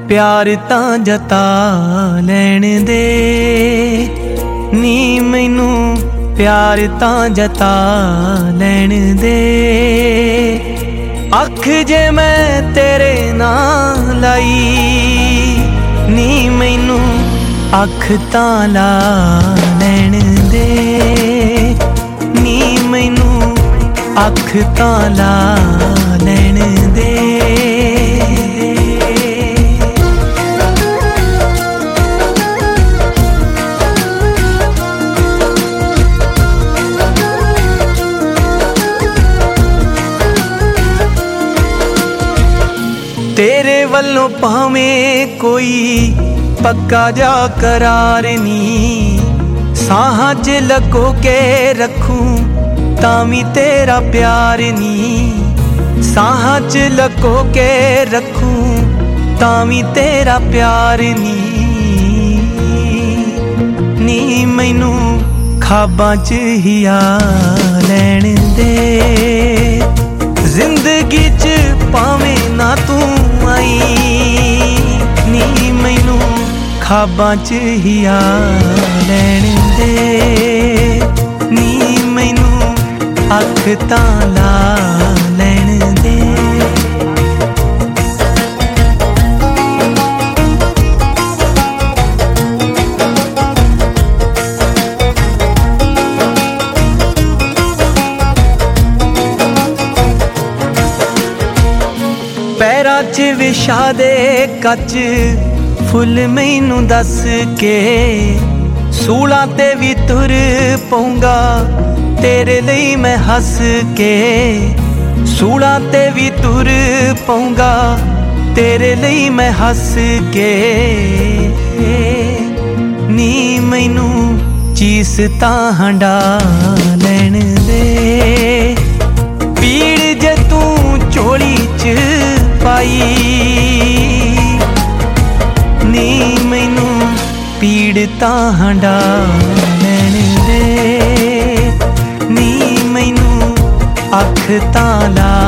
प्यार तां जता लैण दे नी मैनू प्यार तां जता लैण दे। अख जे मैं तेरे नाल लाई नी मैनू अख तां ला लैण दे नी मैनू अख तां ला लैण दे। तेरे वल्लों भावें कोई पक्का जा करार नी, साहां च लको के रखूं तामी तेरा प्यार नी, साहां च लको के रखूं तामी तेरा प्यार नी। नी मैनू ख्वाबां च हिया लैण दे जिंदगी च पावें ना तू आई नी मैनू ख्वाबां च हिया लैण दे नी मैनू अख तां ला लैण दे। पैरां च विछा दे कच फुल मैनू दस के, सूलां ते भी तुर पऊंगा तेरे लई मैं हस के, सूलां ते भी तुर पऊंगा तेरे लई मैं हस के। नी मैनू चीस तां हंडा लैण दे पीड़ जे तू चोली च पाई नी मैनू पीड़ तां हंडा लैण दे नी मैनू अख तां ला